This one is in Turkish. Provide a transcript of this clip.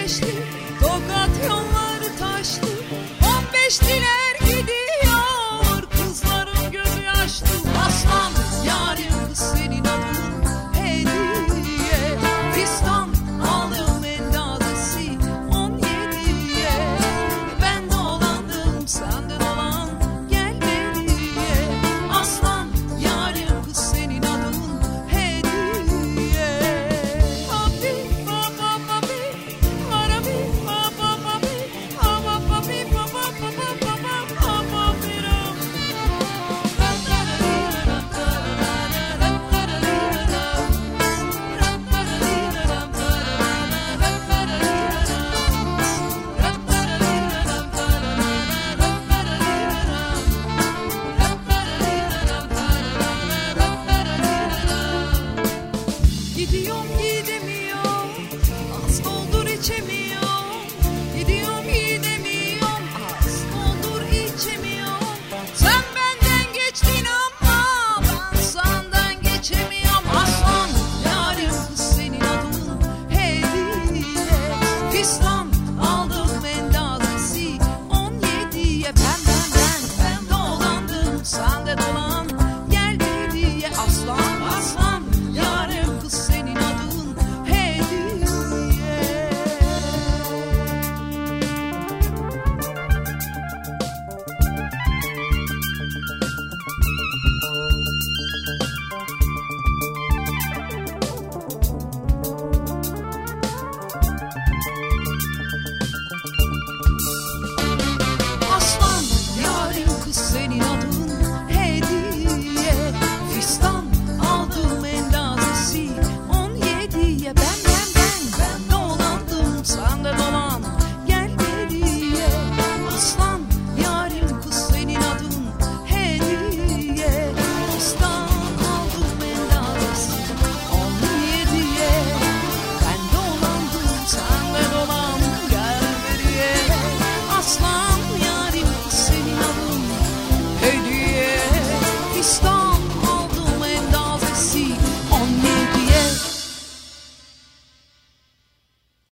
güneşli, Tokat yolları taşlı, 15 diler gidiyor, kızların gözü yaşlı. Aslan yarim kız senin adın hediye, fistan aldım endazesi 17'ye. Ben dolandım senden olan gelmediye, aslan yarim kız senin adın hediye. Papi papa papi marabi papa papi papa papi papa papa papa papa piram. Gidiyorum gidemiyorum, az doldur içemiyorum. Gidiyorum gidemiyorum, az doldur içemiyorum. Sen benden geçtin ama ben senden geçemiyorum. Aslan yarim kız senin adın hediye, fistan